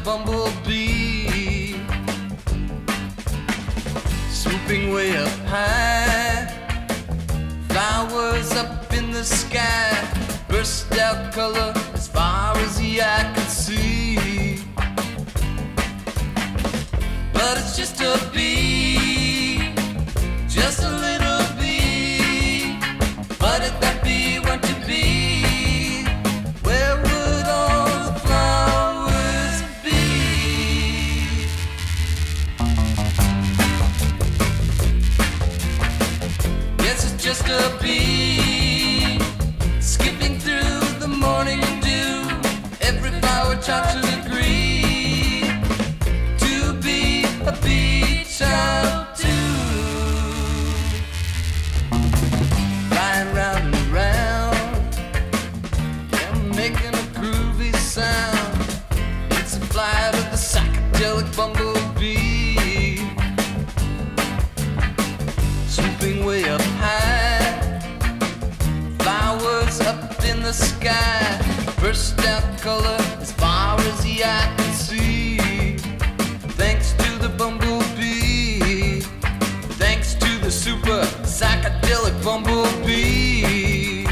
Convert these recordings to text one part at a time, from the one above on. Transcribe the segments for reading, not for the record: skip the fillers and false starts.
bumblebee, swooping way up high, flowers up in the sky, burst out color as far as the eye can see. But it's just a bee, just a little bee. But if that bee were to be, where would all the flowers be? Yes, it's just a bee, skipping through the morning dew. Every flower child should agree to be a bee child too. Flying round and round, yeah, making a groovy sound. It's a flight of the psychedelic bumblebee, swooping way up high, flowers up in the sky, burst out color as far as the eye can see. Thanks to the bumblebee, thanks to the super psychedelic bumblebee.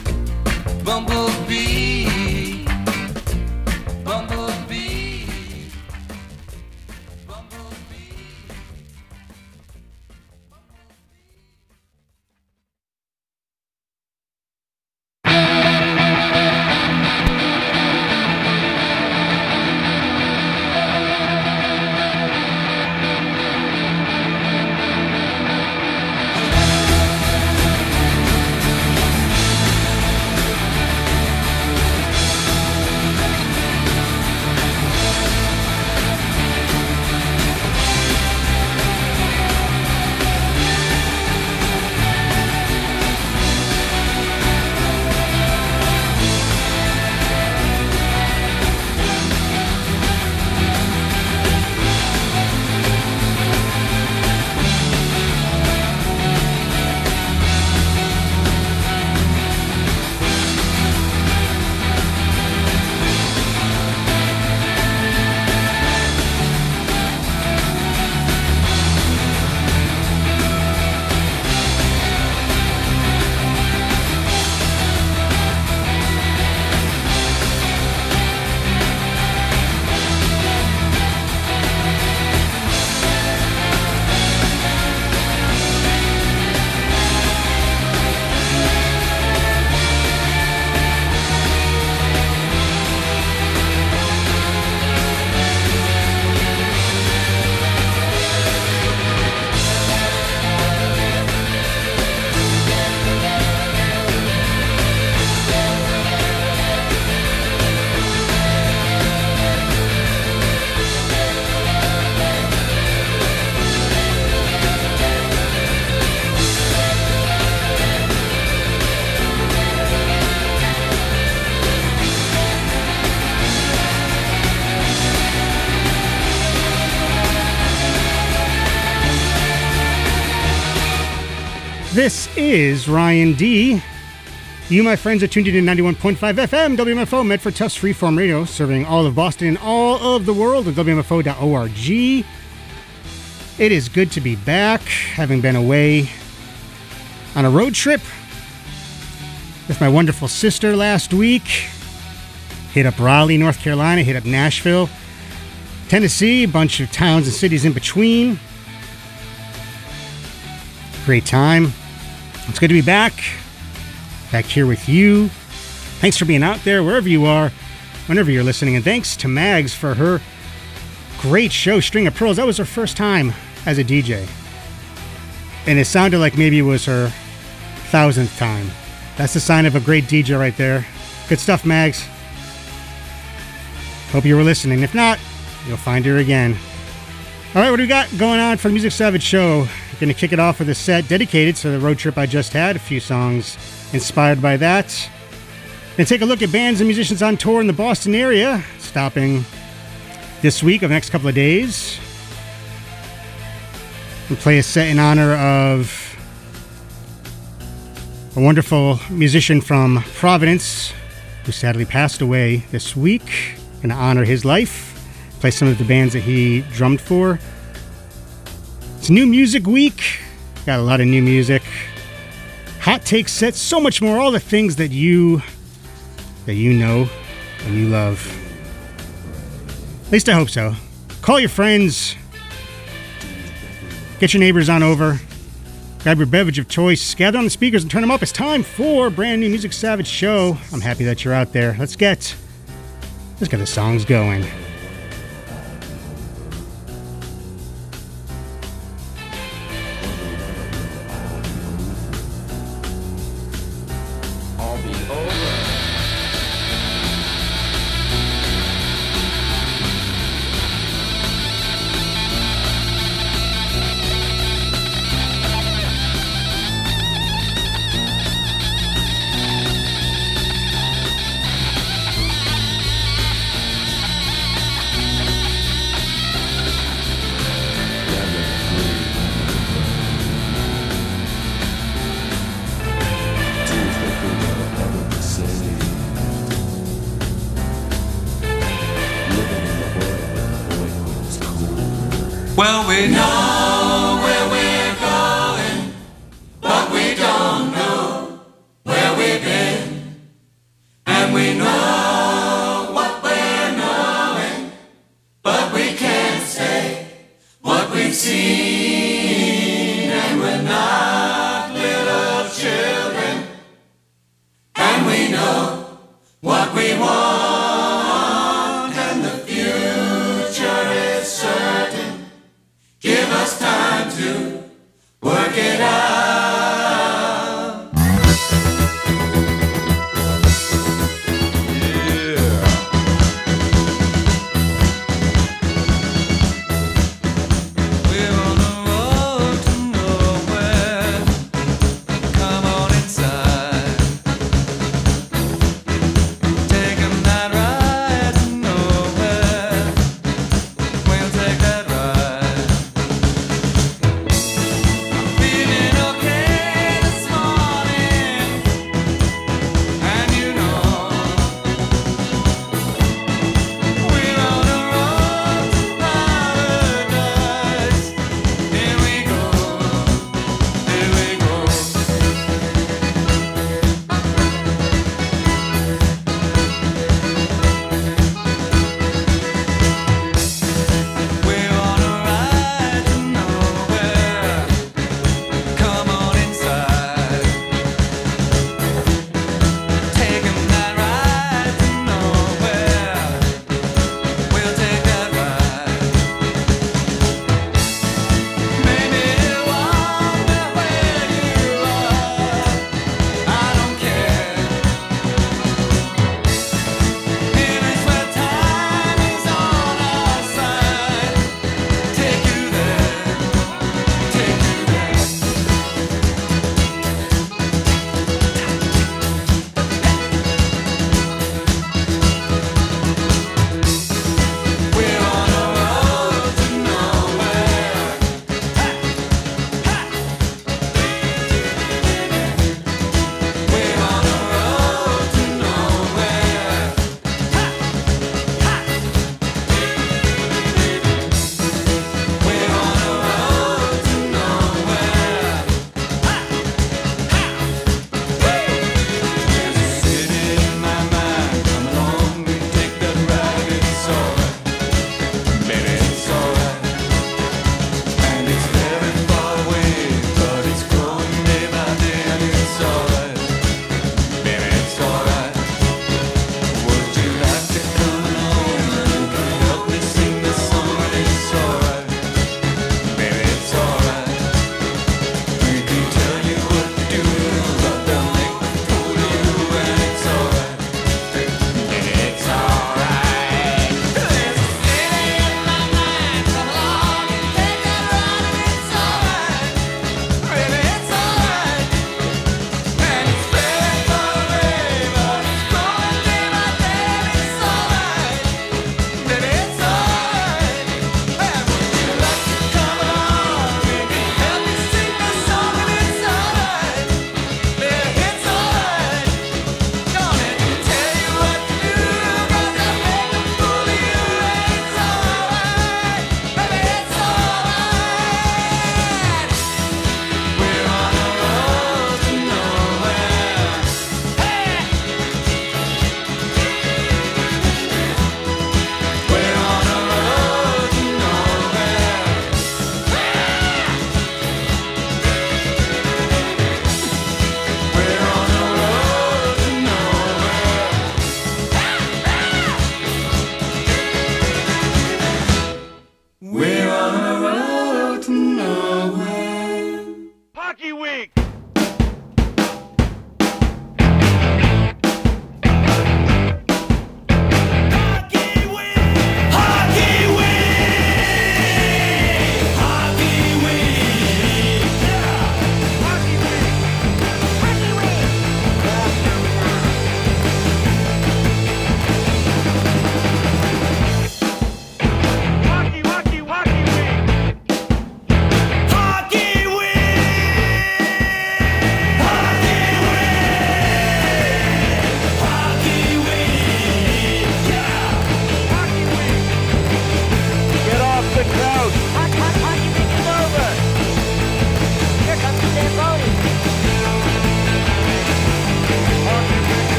Bumblebee, bumblebee, bumblebee. This is Ryan D. You, my friends, are tuned in 91.5 FM, WMFO, Medford Tufts Freeform Radio, serving all of Boston and all of the world at WMFO.org. It is good to be back, having been away on a road trip with my wonderful sister last week. Hit up Raleigh, North Carolina, hit up Nashville, Tennessee, a bunch of towns and cities in between. Great time. It's good to be back here with you. Thanks for being out there, wherever you are, whenever you're listening. And thanks to Mags for her great show, String of Pearls. That was her first time as a DJ. And it sounded like maybe it was her 1,000th time. That's the sign of a great DJ right there. Good stuff, Mags. Hope you were listening. If not, you'll find her again. All right, what do we got going on for the Music Savage Show? Going to kick it off with a set dedicated to the road trip I just had. A few songs inspired by that. And take a look at bands and musicians on tour in the Boston area, stopping this week of the next couple of days. And play a set in honor of a wonderful musician from Providence who sadly passed away this week. Going to honor his life. play some of the bands that he drummed for. It's New Music Week. Got a lot of new music. Hot take sets, so much more. All the things that you know and you love. At least I hope so. Call your friends. Get your neighbors on over. Grab your beverage of choice. Gather on the speakers and turn them up. It's time for brand new Music Savage show. I'm happy that you're out there. Let's get the songs going. Well, we know where we're going, but we don't know where we've been. And we know what we're knowing, but we can't say what we've seen. And we're not little children, and we know what we want, and the future is certain. Give us time to work it out. Yeah. We're on the road to nowhere. Come on inside. Take a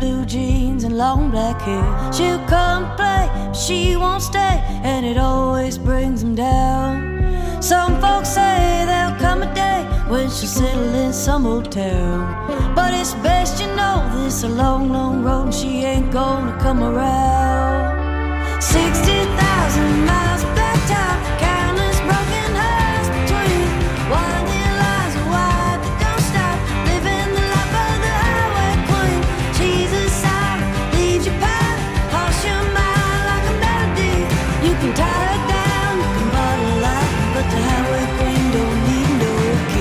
blue jeans and long black hair. She'll come play, but she won't stay, and it always brings them down. Some folks say there'll come a day when she'll settle in some old town, but it's best you know this a long, long road and she ain't gonna come around. 60,000 miles of blacktop, countless broken hearts between winding lines of wide that don't stop, living the life of the highway queen. She's a siren, leaves you piling, harsh your mind like a melody. You can tie her down, you can bottle light, but the highway queen don't need no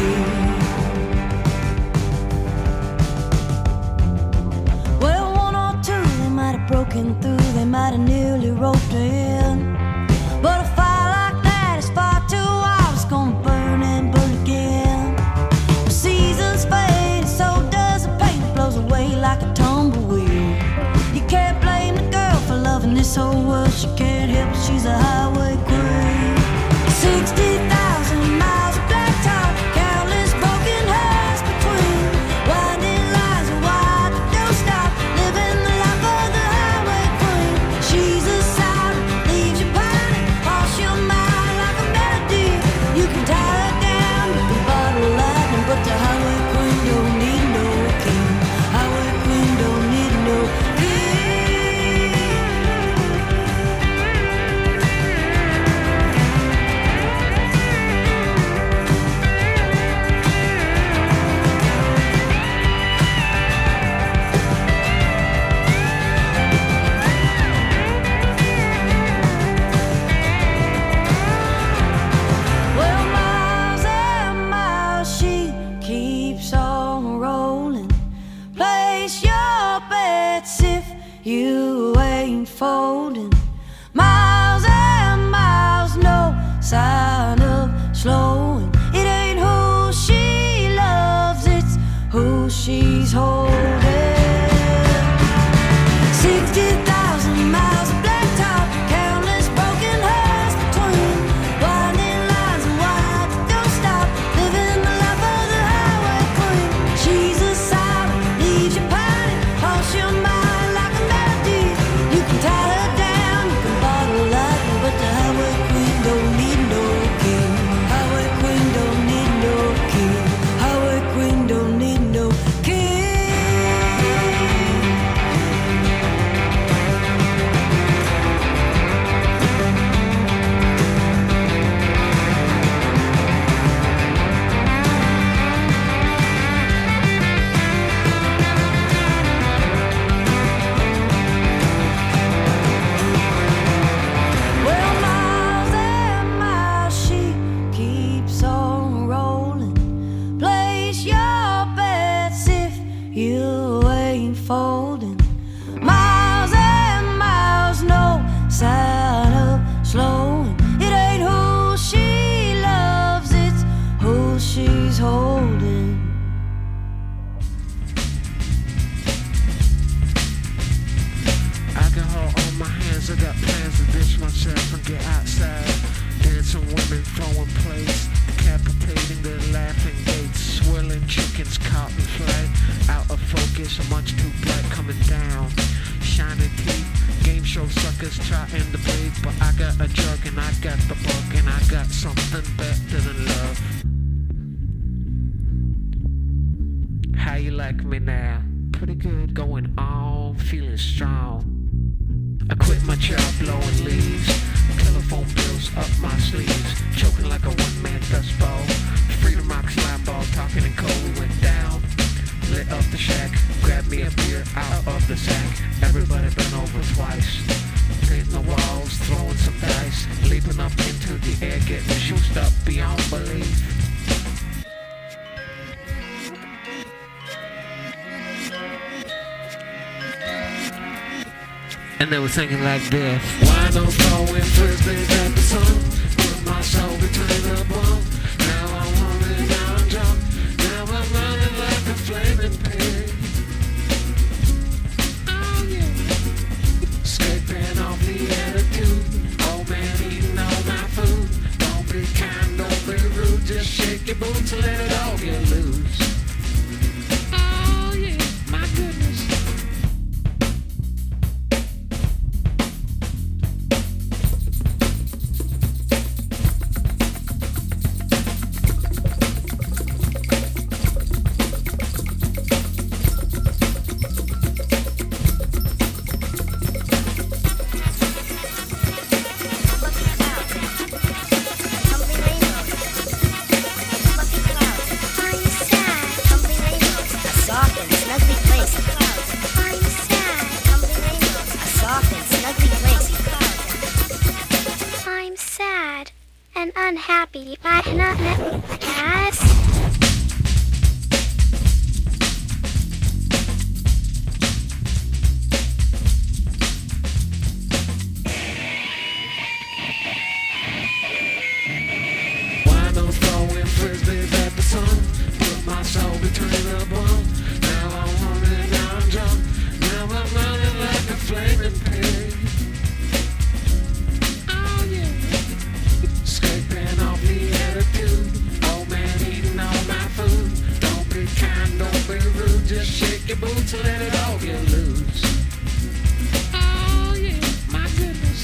key. Well, one or two, they might have broken through, they might have nearly roped her in, but a fire like that is far too wild, it's gonna burn and burn again. The seasons fade, so does the paint, it blows away like a tumbleweed. You can't blame the girl for loving this whole world, she can't help it, she's a highway queen. 60,000 miles of blacktop, countless broken hearts between winding lines of wide that don't stop, living the life of the highway queen. She's a siren, leaves you pining, harsh your mind like a melody. You can tie her down, you can bottle lightning, but the highway queen don't need no king. Highway queen don't need no king. Well, miles and miles she keeps on rolling. Place your bets if you ain't folding. Miles and miles, no sign of slowing. It ain't who she loves, it's who she's holding. 60,000 miles of blacktop, countless broken hearts between winding lines of wide that don't stop, living the life of the highway queen. She's a siren, leaves you pining, harsh your mind like a melody. You can tie her down, you can bottle lightning, but the highway queen don't need no king. Highway queen don't need no king. Highway queen don't need no king. Well, miles and miles she keeps on rolling. Place your bets if you ain't folding. Miles and miles, no sign of slowing. It ain't who she loves, it's who she's holding. Alcohol on my hands, I got plans to ditch myself and get outside. Dancing women throwing plates, decapitating their laughing gates. Swirling chickens caught in flight, out of focus, much too bright coming down. Shining teeth, game show suckers trying to breathe, but I got a drug and I got the bug and I got something better than love. How you like me now? Pretty good, going on, feeling strong. I quit my job blowing leaves, telephone bills up my sleeves, choking like a one-man dust ball. Freedom rocks line ball, talking in code, we went down. Lit up the shack, grabbed me a beer out of the sack. Everybody been over twice, painting the walls, throwing some dice, leaping up into the air, getting juiced up beyond belief. And they were singing like this. Why don't throwing frisbees at the sun? Put my soul between the bone. Now I'm hungry, now I'm drunk. Now I'm running like a flaming pig. Oh yeah. Escaping off the attitude. Old man eating all my food. Don't be kind, don't be rude. Just shake your boots and let it all get loose. Oh yeah, my goodness. boots and let it all get loose. Oh yeah, my goodness.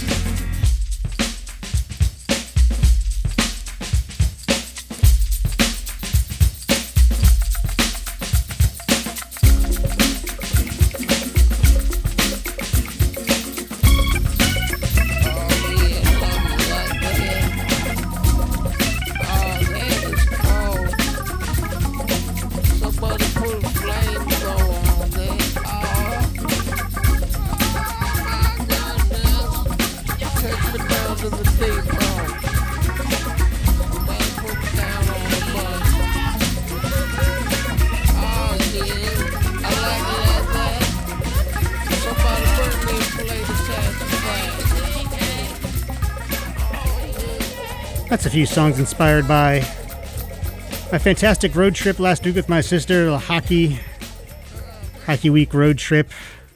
That's a few songs inspired by my fantastic road trip last week with my sister, a hockey week road trip.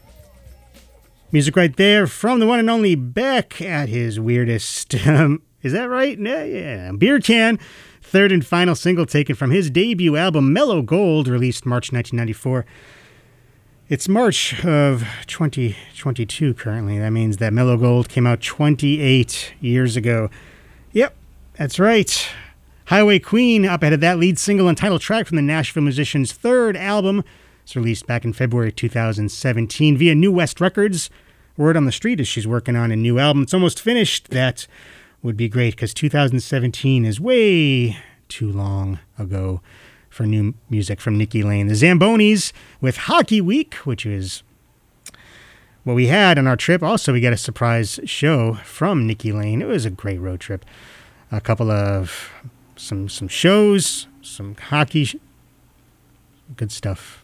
Music right there from the one and only Beck at his weirdest. Is that right? Yeah. Beer Can, third and final single taken from his debut album, Mellow Gold, released March 1994. It's March of 2022 currently. That means that Mellow Gold came out 28 years ago. Yep, that's right. Highway Queen up ahead of that, lead single and title track from the Nashville musician's third album. It's released back in February 2017 via New West Records. Word on the street is she's working on a new album. It's almost finished. That would be great because 2017 is way too long ago for new music from Nikki Lane. The Zambonis with Hockey Week, which is what we had on our trip. Also, we got a surprise show from Nikki Lane. It was a great road trip. A couple of some shows, some hockey, good stuff.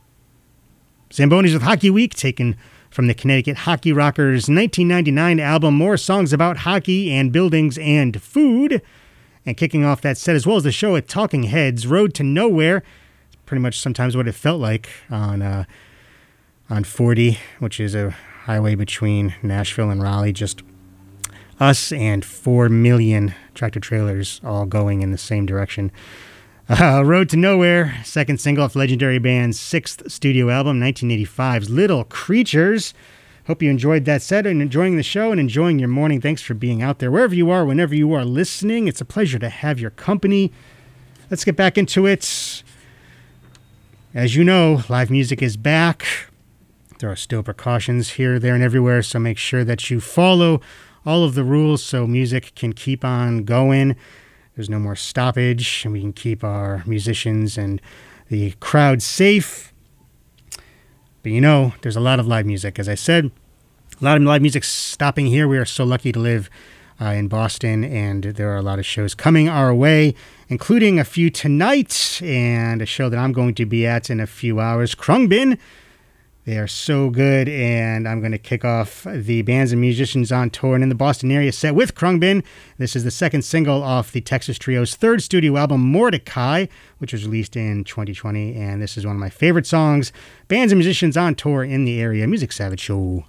Zambonis with Hockey Week, taken from the Connecticut Hockey Rockers' 1999 album, More Songs About Hockey and Buildings and Food. And kicking off that set, as well as the show at Talking Heads, Road to Nowhere. Pretty much sometimes what it felt like on 40, which is a highway between Nashville and Raleigh. Just us and 4 million tractor trailers all going in the same direction. Road to Nowhere, second single off the legendary band's sixth studio album, 1985's Little Creatures. Hope you enjoyed that set and enjoying the show and enjoying your morning. Thanks for being out there. Wherever you are, whenever you are listening, it's a pleasure to have your company. Let's get back into it. As you know, live music is back. There are still precautions here, there, and everywhere, so make sure that you follow all of the rules so music can keep on going. There's no more stoppage, and we can keep our musicians and the crowd safe. But you know, there's a lot of live music. As I said, a lot of live music stopping here. We are so lucky to live in Boston, and there are a lot of shows coming our way, including a few tonight and a show that I'm going to be at in a few hours. Khruangbin. They are so good, and I'm going to kick off the bands and musicians on tour and in the Boston area set with Khruangbin. This is the second single off the Texas Trio's third studio album, Mordecai, which was released in 2020, and this is one of my favorite songs. Bands and musicians on tour in the area. Music Savage Show.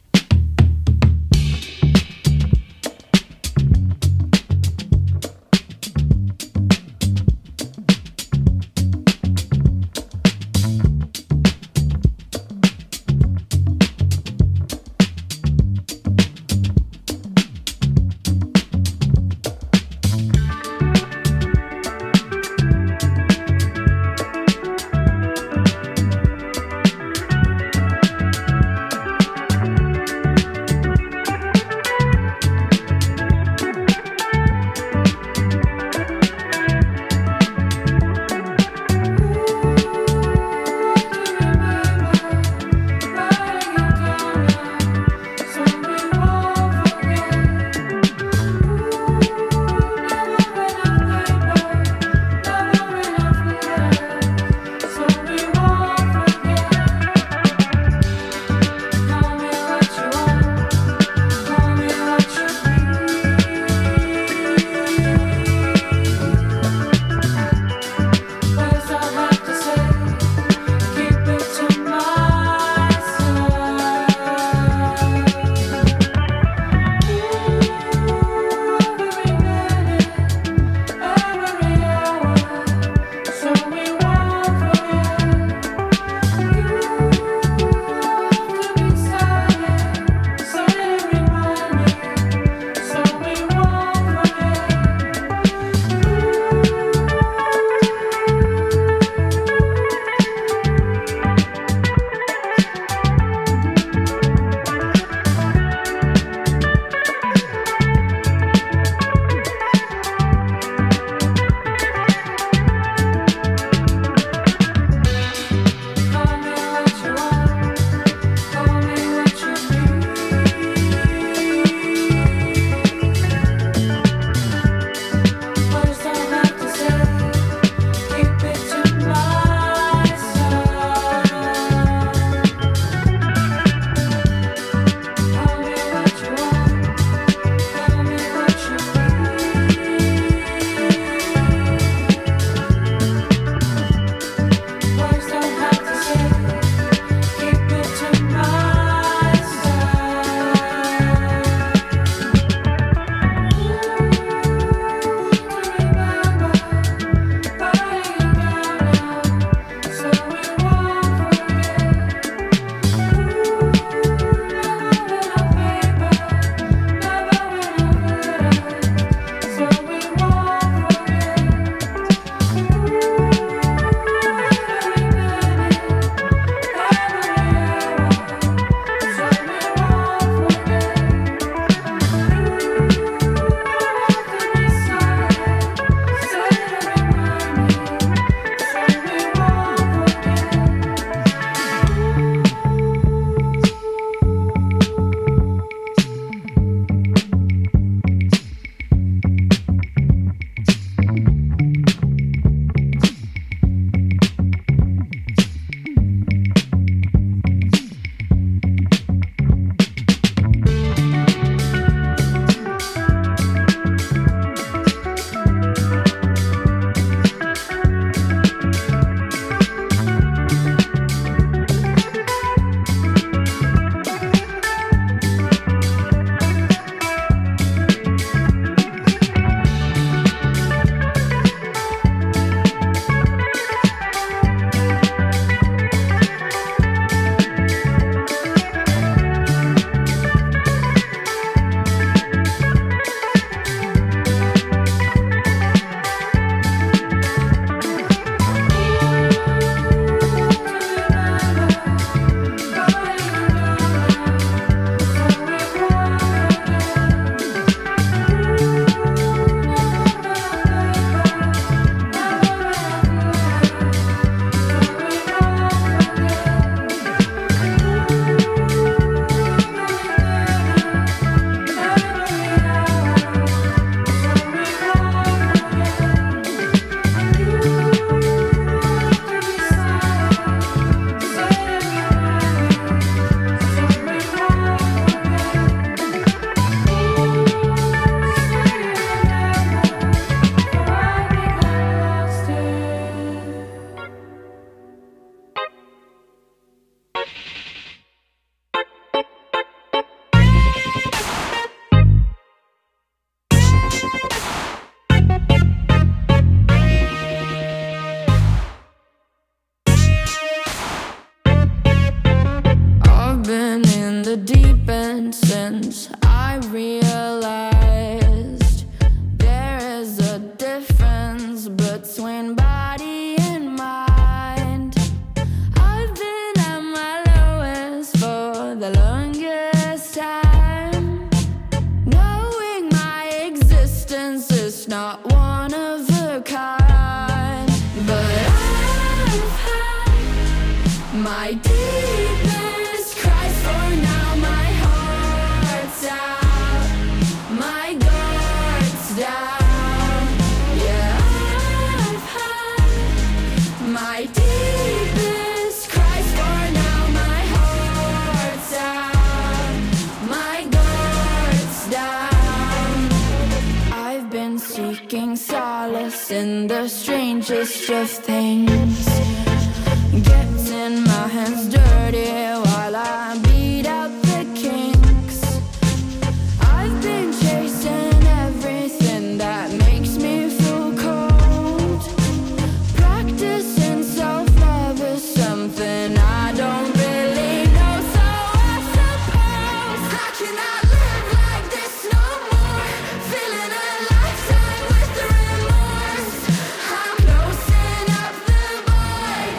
in the strangest of things. Gets in my hands dirty while I beat out the kinks. I've been chasing everything that makes me feel cold. Practicing self-love is something I don't really know. So I suppose I cannot live like this no more. Feeling a lifetime with the remorse. I'm closing up the void,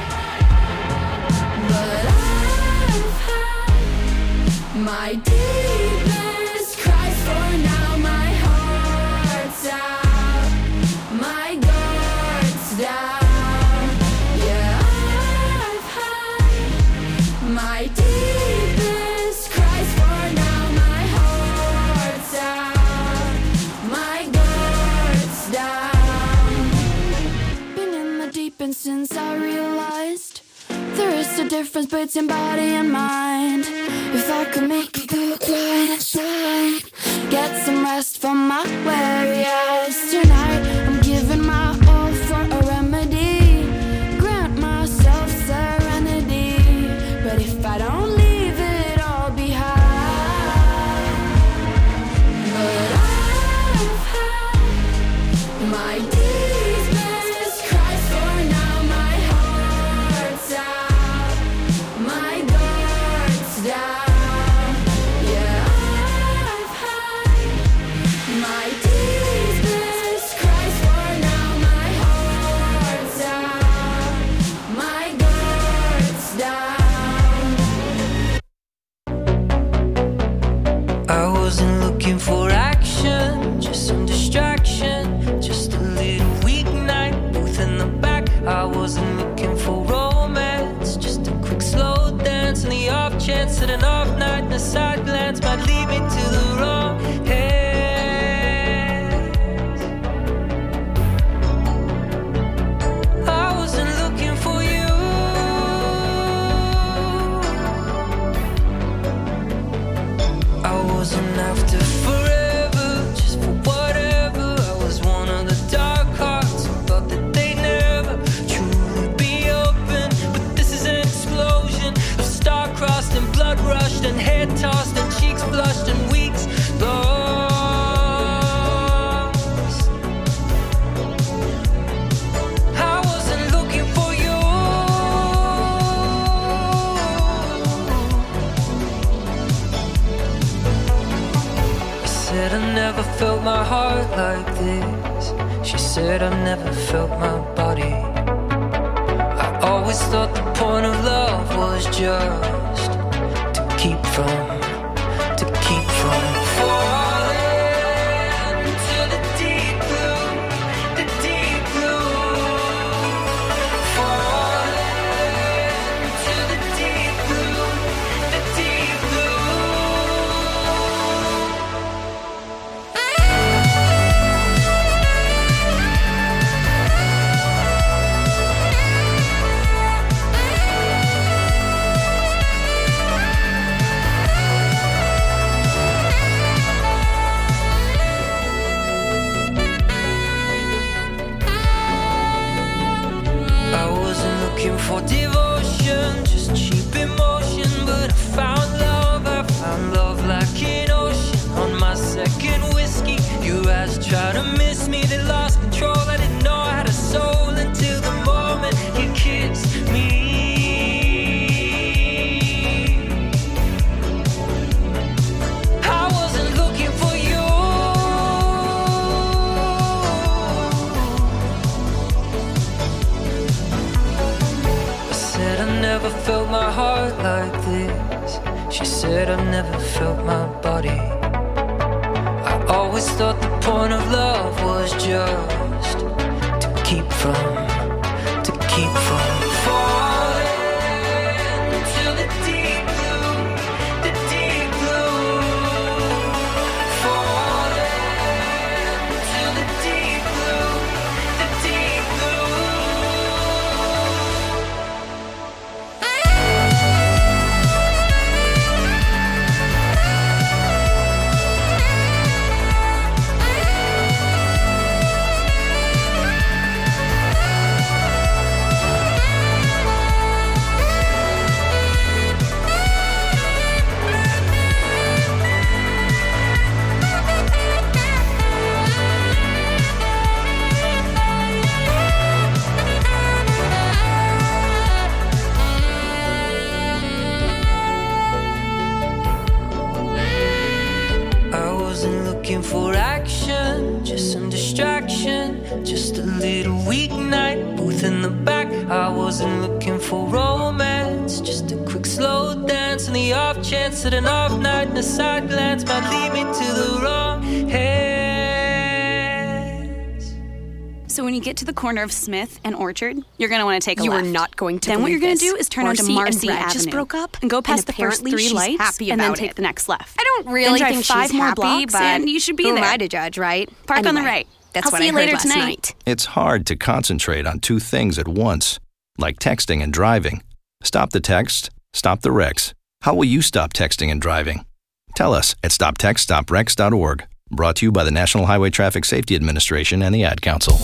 but I've had my deepest cries for now. My heart's out, my guard's down. Yeah, I've had my deepest cries for now. My heart's out, my guard's down. Been in the deep end since I realized there is a difference between body and mind. If I could make it go quiet inside, get some rest from my weary eyes. Tonight I'm giving my all for a remedy. Grant myself serenity. But if I don't leave it all behind, but I've had my deepest cries for now. My heart's out, my guard's down. Yeah, I've had my deepest cries for now. My heart's out, my guard's down. I wasn't looking for action, just some distraction, just a little weeknight, booth in the back. I wasn't looking for romance, just a quick slow dance, and the off chance that an off night and a side glance might lead me to the wrong hands. I wasn't looking for you. I wasn't after forever, just for whatever. I was one of the dark hearts who thought that they'd never truly be open. But this is an explosion of star-crossed and blood-rushed and head-tossed and cheeks flushed and weeks lost. I wasn't looking for you. I said I never felt my heart like this. She said I never felt my body. I always thought the point of love was just to keep from falling to the deep blue, the deep blue. Falling to the deep blue, the deep blue. I wasn't looking for devotion, just cheap emotion. But I found love like an ocean. On my second whiskey, your eyes tried to miss me, they lost control. I didn't know I had a soul until the moment you kissed me. I wasn't looking for you. I said I never felt my heart like this. She said I've never felt my body. I always thought the point of love was just to keep from falling to the deep blue, the deep blue. Falling to the deep blue, the deep blue. night, booth in the back. I wasn't looking for romance, just a quick slow dance, and the off chance that an off night and a side glance might lead me to the wrong hands. So when you get to the corner of Smith and Orchard, you're going to want to take a You left. are not going to Then what you're believe going to this. do is turn onto Marcy and Brad Avenue. just broke up, and go past and the first apparently 3 she's lights happy and then about take it. the next left. I don't really then think drive 5 she's more happy, blocks but and you should be who there. am I to judge, right? Park on the Anyway, right. That's I'll what see I you heard later last tonight. night. It's hard to concentrate on two things at once, like texting and driving. Stop the text, stop the wrecks. How will you stop texting and driving? Tell us at stoptextstopwrecks.org. Brought to you by the National Highway Traffic Safety Administration and the Ad Council.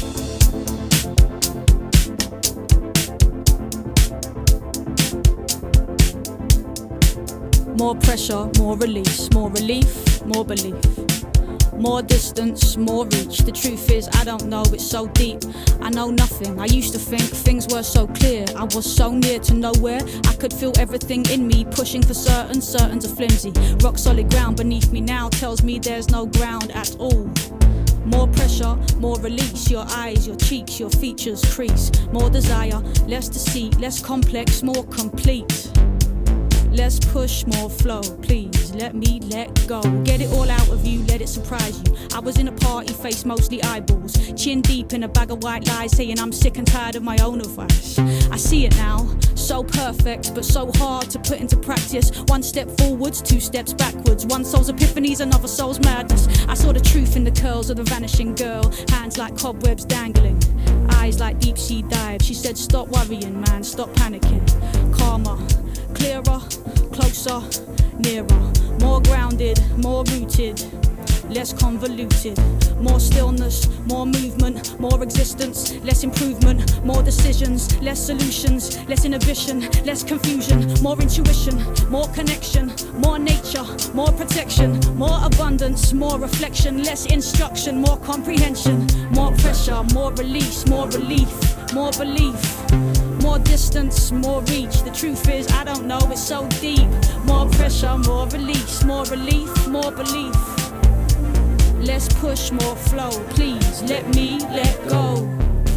More pressure, more release, more relief, more belief. More distance, more reach. The truth is, I don't know, it's so deep. I know nothing. I used to think things were so clear. I was so near to nowhere. I could feel everything in me, pushing for certain. Certain's are flimsy. Rock solid ground beneath me now tells me there's no ground at all. More pressure, more release. Your eyes, your cheeks, your features crease. More desire, less deceit, less complex, more complete. Less push, more flow, please let me let go. Get it all out of you, let it surprise you. I was in a party, face mostly eyeballs, chin deep in a bag of white lies, saying I'm sick and tired of my own advice. I see it now, so perfect, but so hard to put into practice. 1 step forwards, 2 steps backwards. One soul's epiphanies, another soul's madness. I saw the truth in the curls of the vanishing girl, hands like cobwebs dangling, eyes like deep sea dives. She said, stop worrying, man, stop panicking. Calmer, clearer, closer, nearer, more grounded, more rooted, less convoluted, more stillness, more movement, more existence, less improvement, more decisions, less solutions, less inhibition, less confusion, more intuition, more connection, more nature, more protection, more abundance, more reflection, less instruction, more comprehension, more pressure, more release, more relief, more belief. More distance, more reach. The truth is, I don't know, it's so deep. More pressure, more release, more relief, more belief. Less push, more flow. Please let me let go.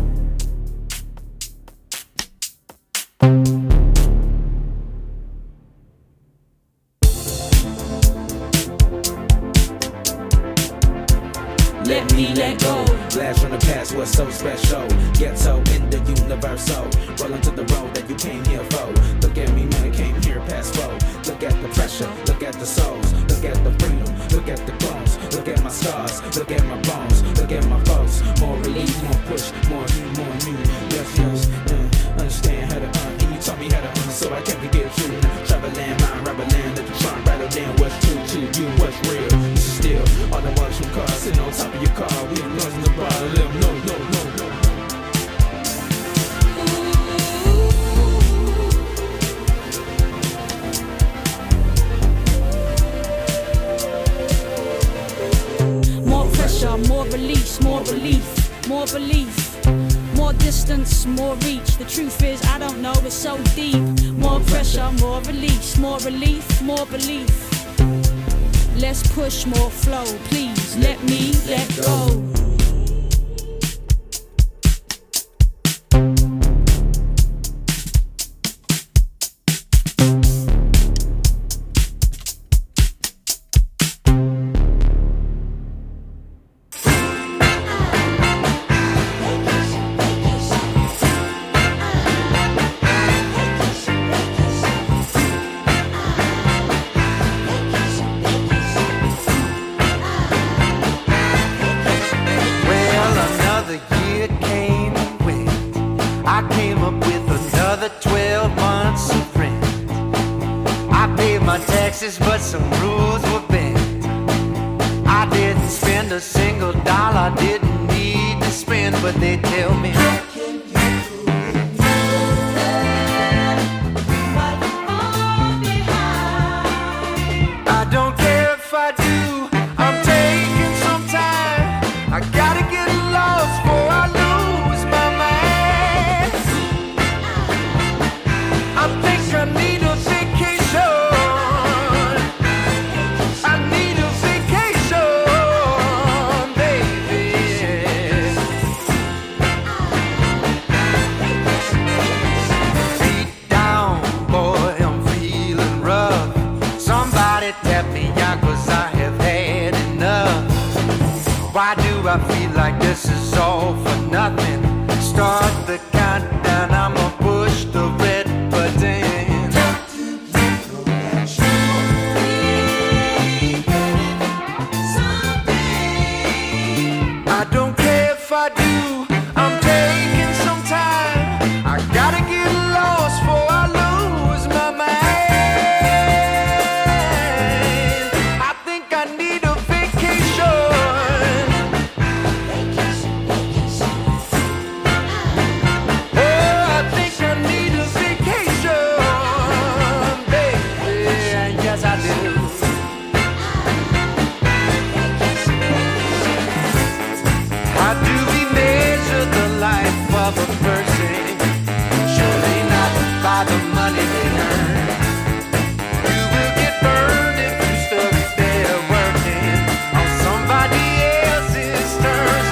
Let me let go. Blast from the past was so special. Ghetto in the universal. Rolling to the road that you came here for. Look at me, man, I came here past 4. Look at the pressure, look at the souls. Look at the freedom, look at the bones. Look at my scars, look at my bones. Look at my foes. More relief, more push, more you, more you. Yes, understand how to and you taught me how to so I can't forget you. Travel land, mind, rubber land. Let you try and rattle down what's true to you, what's real. This is still all the watch from cars sitting on top of your car. We ain't guns in the bar, let them know, no. More pressure, more release, more relief, more belief. More distance, more reach. The truth is, I don't know, it's so deep. More pressure, more release, more relief, more belief. Less push, more flow. Please let me let go. But some rules were bent. I didn't spend a single dollar, didn't need to spend, but they tell me I don't care if I do, I'm taking some time. I gotta get lost before I lose my mind. I think I need a vacation. I feel like this is all for nothing. Start the countdown, I'ma push the red button. I don't care if I do, I'm taking some time. I gotta get lost before I lose my mind. I think I need a vacation. Oh, I think I need a vacation, baby. Yes, I do. How do we measure the life of a person? Surely not by the money they earn. You will get burned if you stuck there working on somebody else's terms.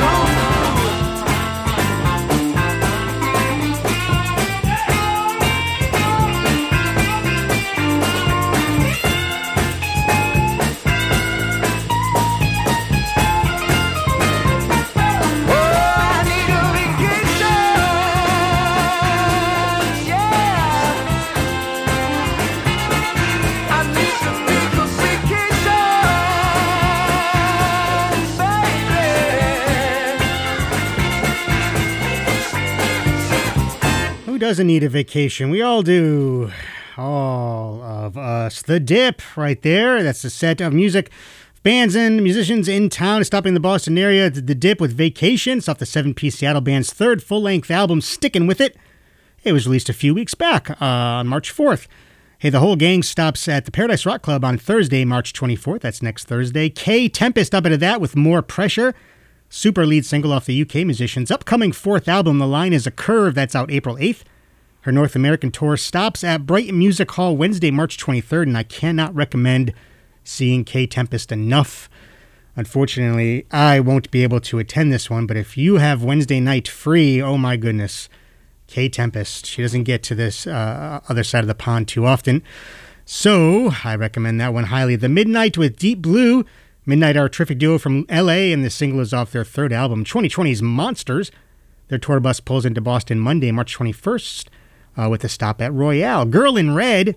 Who doesn't need a vacation? We all do. All of us. The Dip right there. That's the set of music. Bands and musicians in town stopping the Boston area. The Dip with Vacation. It's off the 7-piece Seattle band's third full-length album, Stickin' With It. It was released a few weeks back on March 4th. Hey, the whole gang stops at the Paradise Rock Club on Thursday, March 24th. That's next Thursday. K Tempest up into that with More Pressure. Super lead single off the UK musician's upcoming fourth album, The Line is a Curve. That's out April 8th. Her North American tour stops at Brighton Music Hall Wednesday, March 23rd, and I cannot recommend seeing K Tempest enough. Unfortunately, I won't be able to attend this one, but if you have Wednesday night free, oh my goodness, K Tempest. She doesn't get to this other side of the pond too often, so I recommend that one highly. The Midnight with Deep Blue. Midnight are a terrific duo from LA, and the single is off their third album, 2020's Monsters. Their tour bus pulls into Boston Monday, March 21st, with a stop at Royale. Girl in Red.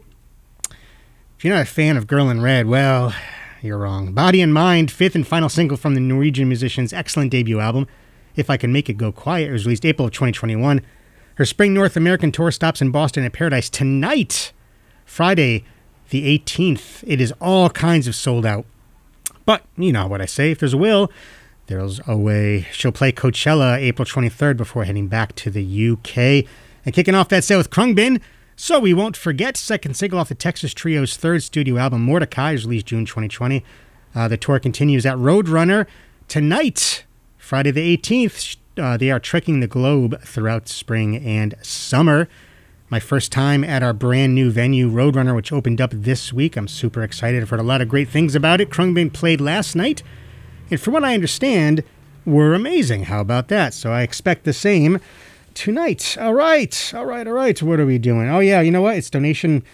If you're not a fan of Girl in Red, well, you're wrong. Body and Mind, fifth and final single from the Norwegian musician's excellent debut album, If I Can Make It Go Quiet. It was released April of 2021. Her spring North American tour stops in Boston at Paradise tonight, Friday the 18th. It is all kinds of sold out. But you know what I say, if there's a will, there's a way. She'll play Coachella April 23rd before heading back to the UK. And kicking off that set with Krungbin, So We Won't Forget, second single off the Texas Trio's third studio album, Mordecai, is released June 2020. The tour continues at Roadrunner tonight, Friday the 18th. They are trekking the globe throughout spring and summer. My first time at our brand new venue, Roadrunner, which opened up this week. I'm super excited. I've heard a lot of great things about it. Krungbin played last night, and from what I understand, were amazing. How about that? So I expect the same tonight. All right. What are we doing? Oh, yeah, you know what? It's donation,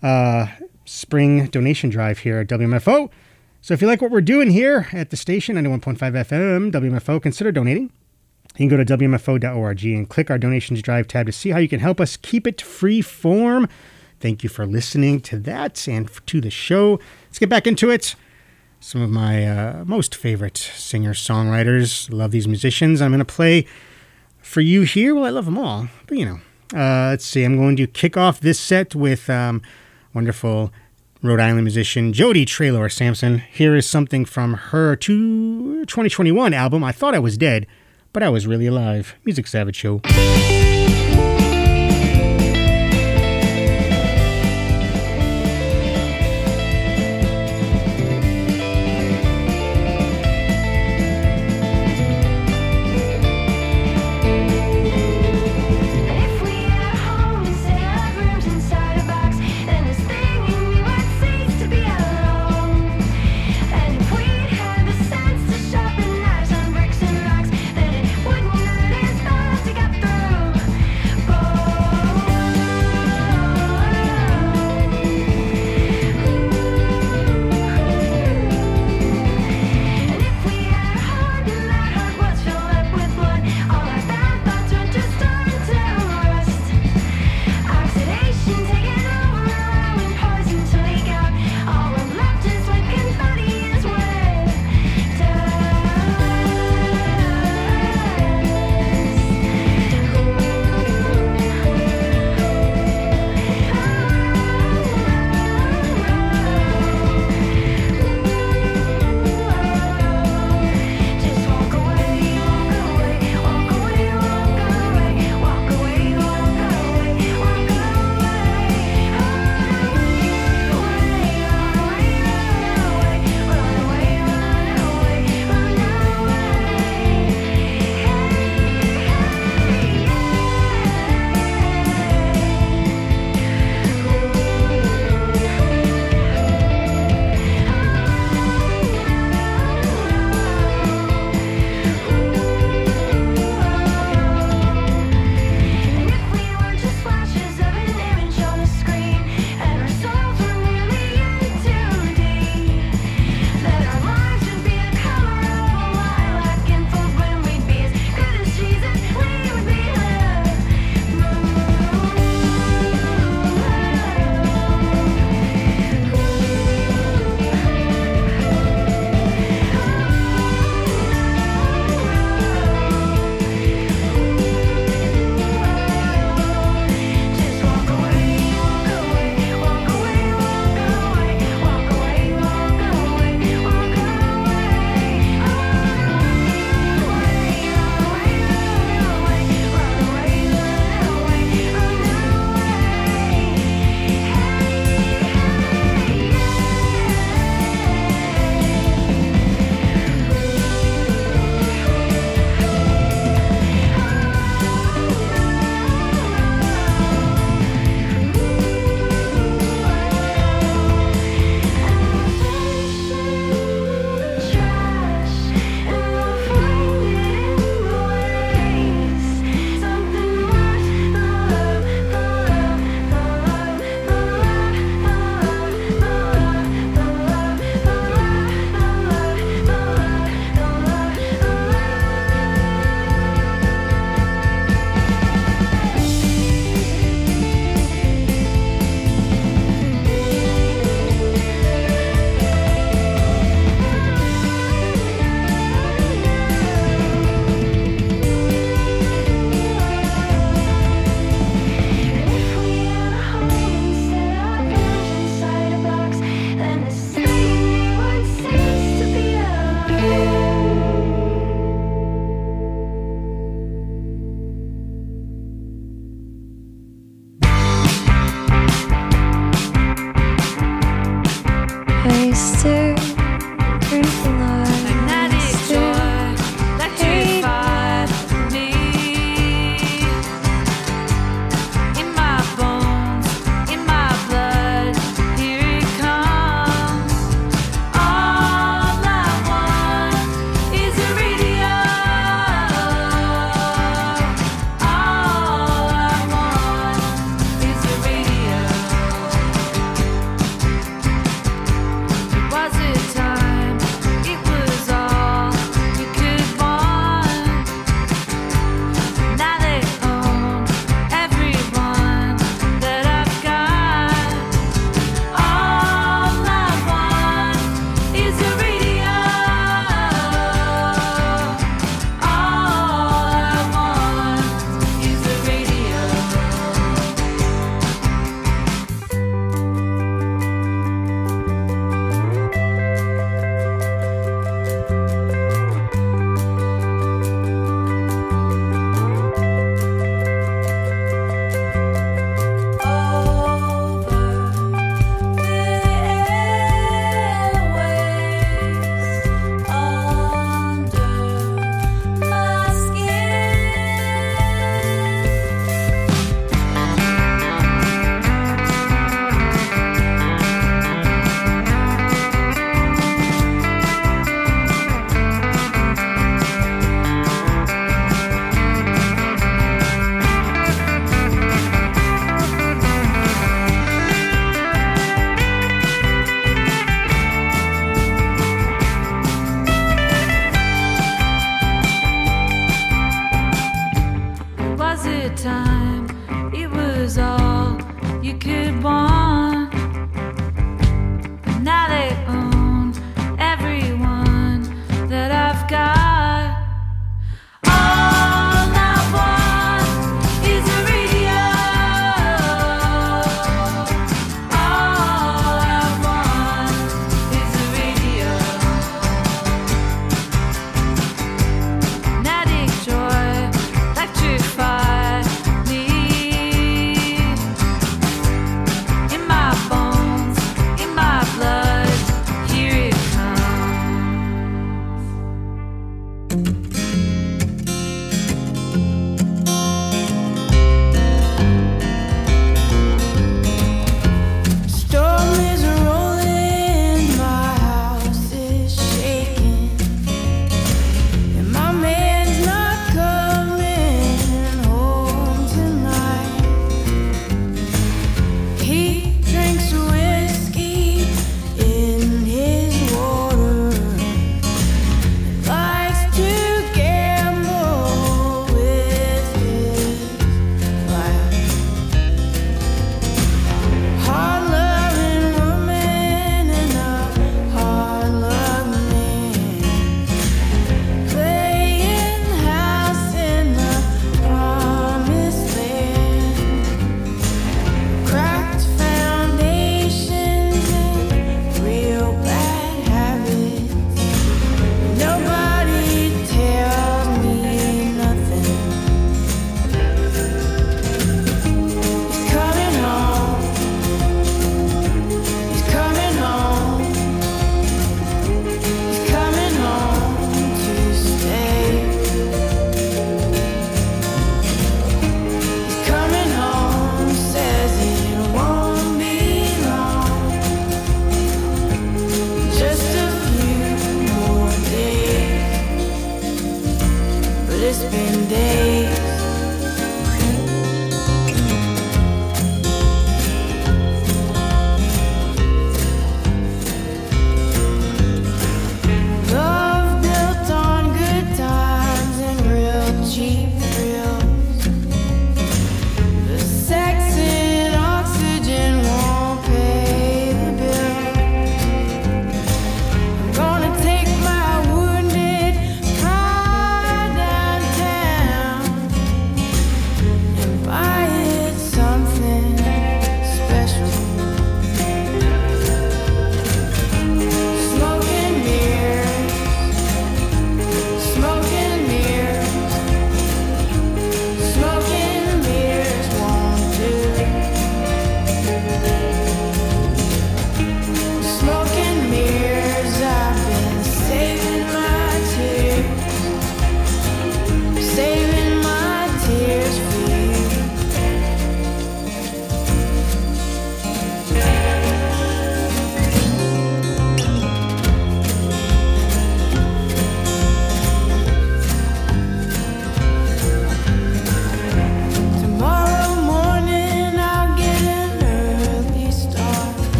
spring donation drive here at WMFO. So if you like what we're doing here at the station, 91.5 FM, WMFO, consider donating. You can go to WMFO.org and click our Donations Drive tab to see how you can help us keep it free form. Thank you for listening to that and to the show. Let's get back into it. Some of my most favorite singer-songwriters. Love these musicians. I'm going to play for you here. Well, I love them all, but you know. Let's see. I'm going to kick off this set with wonderful Rhode Island musician Jody Traylor Sampson. Here is something from her 2021 album, I Thought I Was Dead, but I Was Really Alive. Music Savage Show. Through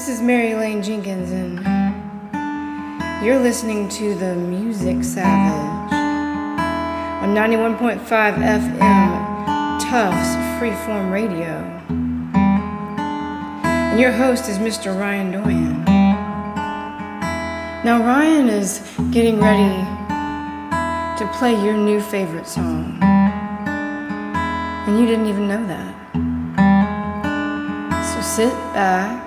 is Mary Lane Jenkins, and you're listening to the Music Savage on 91.5 FM Tufts Freeform Radio. And your host is Mr. Ryan Doyen. Now, Ryan is getting ready to play your new favorite song, and you didn't even know that. So sit back,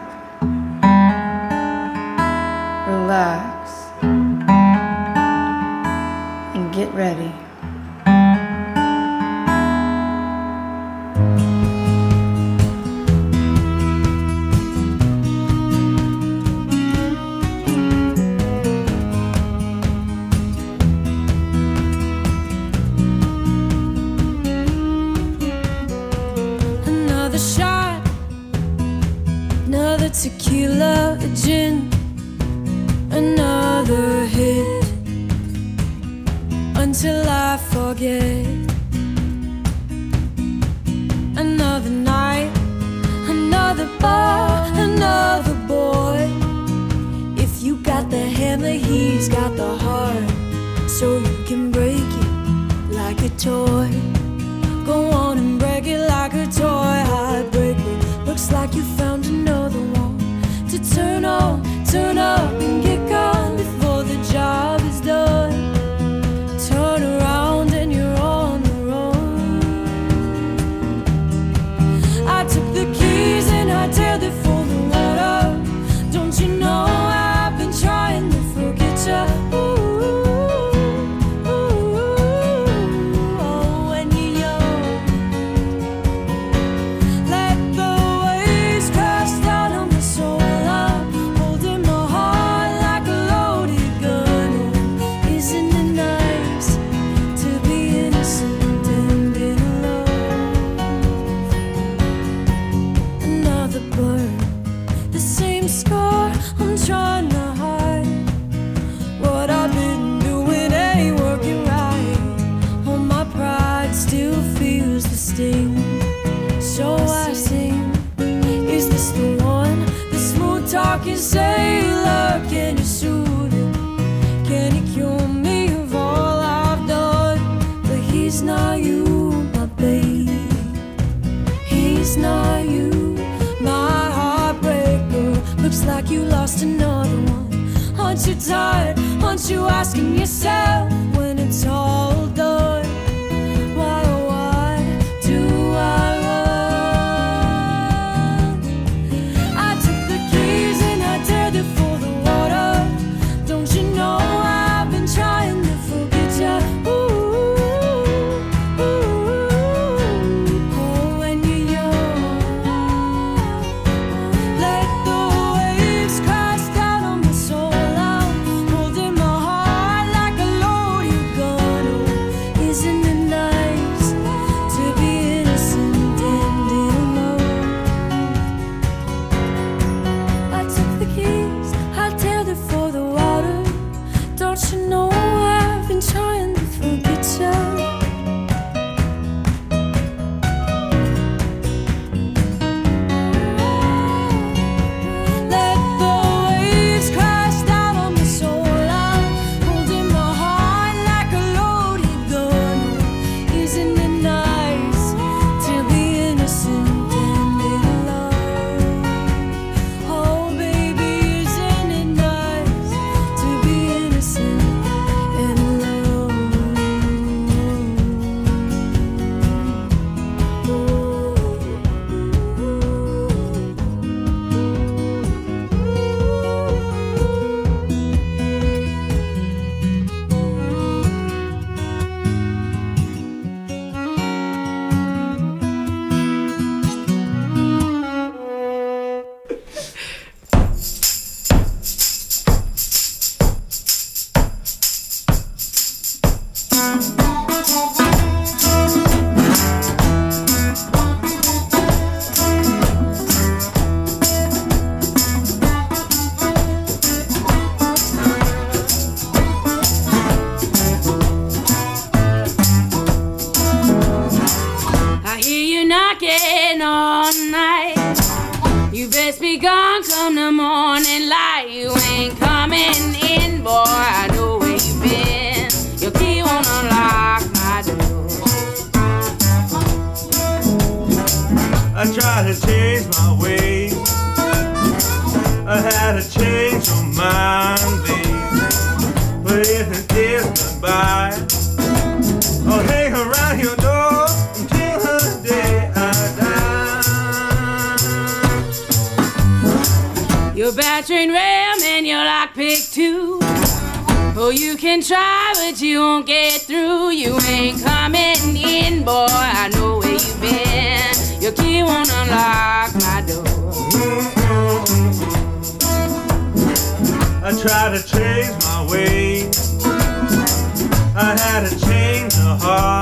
relax, and get ready. Another shot, another tequila, a gin, another hit until I forget. Another night, another bar, another boy. If you got the hammer, he's got the heart, so you can break it like a toy. Go on and break it like a toy. Heartbreaker, looks like you found another one to turn on, turn up and get gone before the job is done. Turn around and you're on the run. I took the keys and I tailed it for the water. Don't you know I've been trying to forget you? Oh, when you're young, let the waves crash down on my soul. I'm holding my heart like a loaded gun. Oh, isn't it nice to be innocent and in love? Another bird, the same scar I'm trying to hide. What I've been doing ain't working right. Oh, my pride still feels the sting. So I sing, is this the one? The smooth talking sailor, can you soothe it? Can he cure me of all I've done? But he's not you, my baby. He's not you, my heartbreaker. Looks like you lost another one. Aren't you tired? Aren't you asking yourself when it's all done? Why, oh, why do I run? I took the keys and I dared it for the water. Don't you know I've been trying to forget you? Oh, when you're young, let the waves crash down on my soul. I'm holding my heart like a loaded gun. Oh, isn't it nice to be innocent and in love? I took the keys, I tailed it for the water. Don't you know I've been trying to forget you? Let the waves crash down on my soul. I'm holding my heart like a loaded gun. Oh, isn't it nice to be innocent and in love? Oh, baby, isn't it nice to be innocent and in love? I hear you knocking all night. You best be gone come the morning light. You ain't coming in, boy. I know where you been. Your key won't unlock my door. I tried to change my ways. I had to change my mind, babe. But if the days went by, I'll hang around your door until the day I die. Your battering ram and your lockpick too. Oh, you can try, but you won't get through. You ain't coming in, boy. I know where you been. Your key won't unlock my door. I tried to change my ways. I had to change the heart.